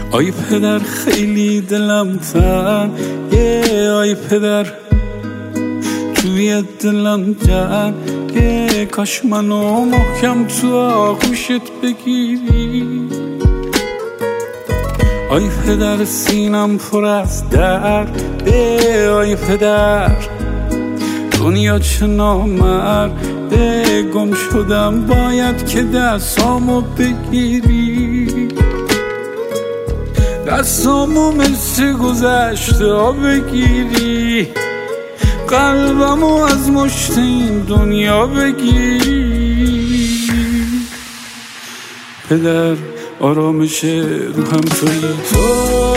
آی پدر خیلی دلم تنگه، آی پدر توی دلم جنگه، کاش منو محکم تو آغوشت بگیری. آی پدر سینم پر از درده، آی پدر دنیا چه نامرده، گم شدم باید که دستامو بگیری، دستامو مثل گذشته ها بگیری، قلبمو از مشت این دنیا بگیری. پدر آرامش روحم تویی تو،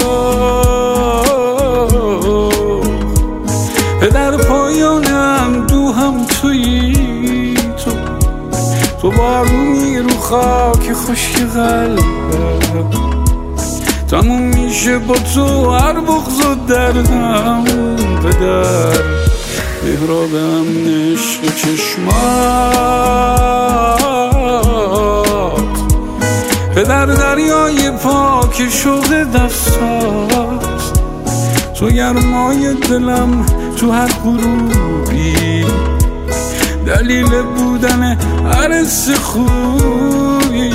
پدر پایانم دوهم تویی تو، تو بارونی رو خاک خشک قلبم، تموم میشه با تو هر بغض و دردم. پدر محراب امن عشق چشمات، پدر دریای پاک شوق دستات، تو گرمای دلم تو هر غروبی، دلیل بودن هر حس خوبی.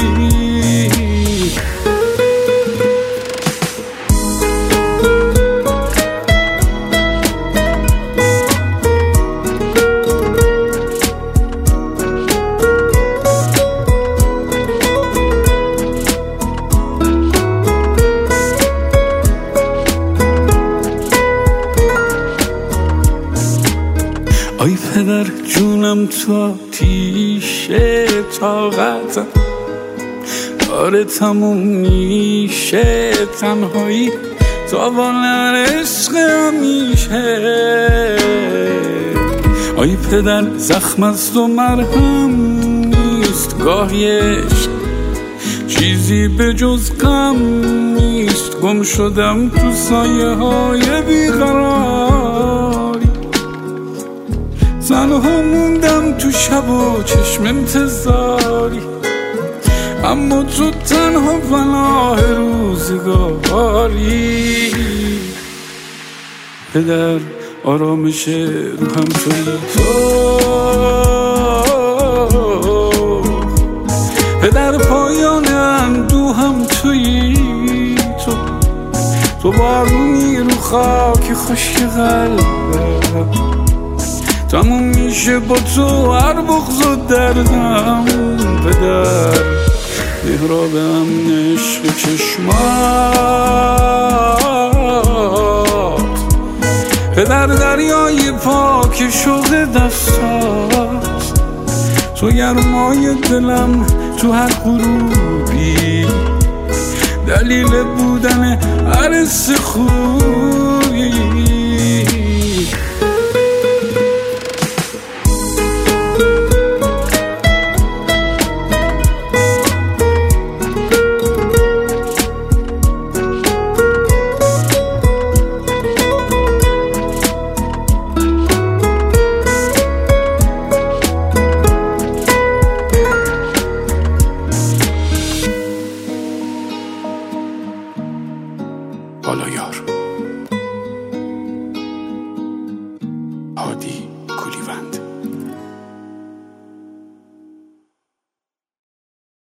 آی پدر جونم تو آتیشه، طاقتم داره تموم میشه، تنهایی تاوان عشق همیشه. آی پدر زخم است و مرهم نیست، گاهی عشق چیزی به جز غم نیست، گم شدم تو سایه های بیقراری، تنها موندم تو شب و چشم انتظاری، اما تو تنها پناه روزگاری. پدر آرامش روحم تویی تو، پدر پایان اندوهم تویی تو، تو بارونی رو خاک خشک قلبم، تموم میشه با تو هر بغض و دردم. پدر محراب امن عشق چشمات، پدر دریای پاک شوق دستات، تو گرمای دلم تو هر غروبی، دلیل بودن هر حس خوبی.